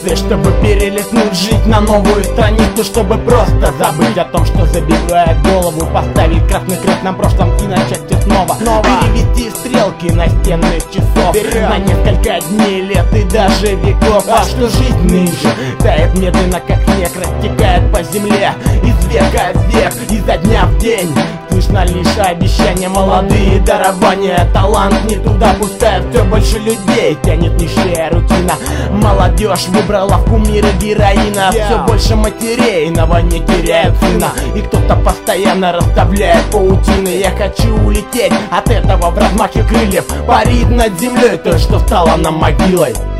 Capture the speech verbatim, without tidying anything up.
границы, чтобы перелистнуть, жить на новую страницу, чтобы просто забыть о том, что забивает голову, поставить красный крест на прошлом и начать все снова. Снова. Перевести стрелки настенных часов Вперед. На несколько дней, лет и даже веков. А что жизнь нынче тает медленно, как снег, растекает по земле из века в век, изо дня в день. Слышно лишь обещания, молодые дарования. Талант не туда пускает, все больше людей тянет нищая рутина. Молодежь выбрала в кумиры героина. yeah. Все больше матерей на войне теряют сына, и кто-то постоянно расставляет паутины. Я хочу улететь от этого в размахе крыльев, парить над землей той, что стала нам могилой.